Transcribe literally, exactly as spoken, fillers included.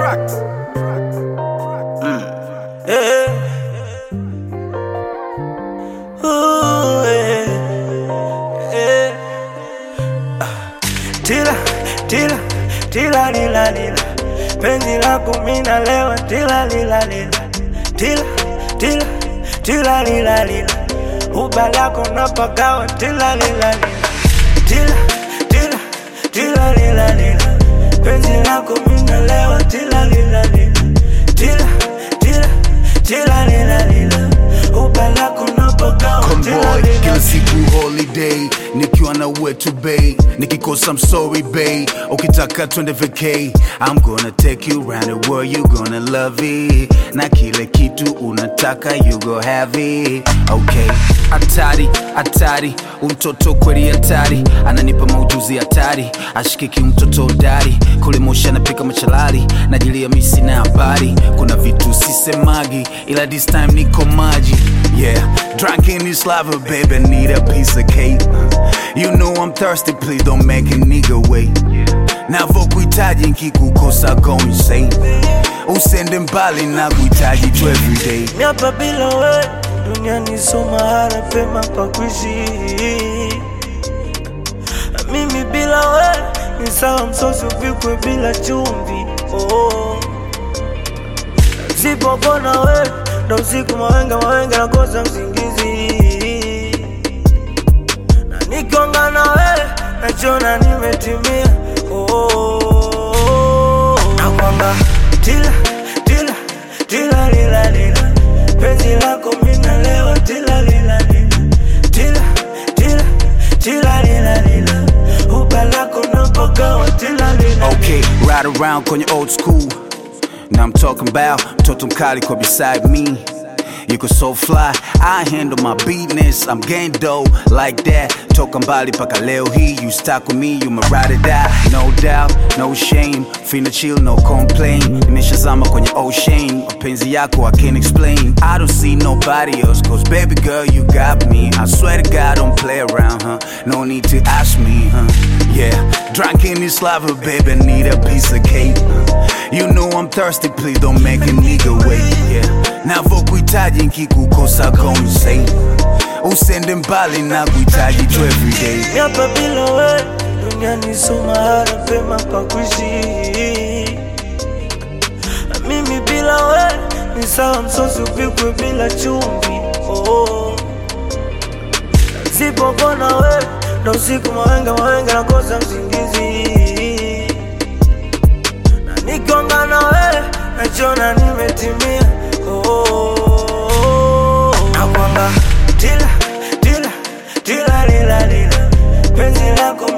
Cracks. Mm. Yeah. Ooh, yeah. Yeah. Tila, tila, tila lila lila. Penzi lako mina lewa tila lila lila. Tila, tila, tila lila lila. Uba lako napagawa tila lila lila. Tila, tila, tila lila lila. Penzi lako mina lewa tila lila lila. Tila, tila, tila lila lila. Uba lako napagawa tila lila lila. Kila siku holiday, nikiwa na wetu bay. Nikikosa I'm sorry bay. Ukitaka twende vacay, I'm gonna take you round the world, you gonna love it. Na kile kitu unataka, you go have it. Okay. Atari, atari, umtoto kweli atari. Ananipa maujuzi atari, ashikiki umtoto dari. Kule moshi anapika machalari, najilia misi na habari. Kuna vitu sisemagi, ila this time niko maji. Yeah, drunk in this lava, baby, I need a piece of cake. You know I'm thirsty, please don't make a nigga wait. Navokuhitaji nkikukosa go insane. Usende mbali na kuhitaji tu everyday. Miapa bila we, dunia ni so mahala pema pa kuishi. Mimi bila we, ni sawa msosi upikwe bila chumvi. Oh. Zipo bona we, na usiku mawenga mawenga na kosa msingizi. Na nikonga na we, na chona nimetimia. Oh. Na kwamba tila, tila, tila lila lila. Penzi lako mina lewa tila lila lila. Tila, tila, tila lila lila. Uba lako napagawa tila lila. Okay, ride around kwenye old school. Now I'm talking about mtoto mkali kwa beside me. You could so fly, I handle my business. I'm gang dough like that. Toka mbali paka leo hii. You stuck with me, you my ride or die. No doubt, no shame. Finna chill, no complain. Nishazama kwenye ocean. Mapenzi yako I can't explain. I don't see nobody else, cause baby girl you got me. I swear to God don't play around, huh? No need to ask me, huh? Yeah, drunk in this lava, baby, need a piece of cake. You know I'm thirsty, please don't make a nigga wait. Yeah, navokuhitaji nkikukosa go insane. Usende mbali na kuhitaji tu everyday. Miapa bila we, dunia ni so mahala pema pa kuishi. Mimi bila we, ni sawa msosi upikwe bila chumvi. Oh. Zipo bona we, na usiku mawenga mawenga na kosa msingizi. Na nikonga na we, na chona nimetimia. Oh. Na kwamba tila, tila, tila lila lila. Penzi lako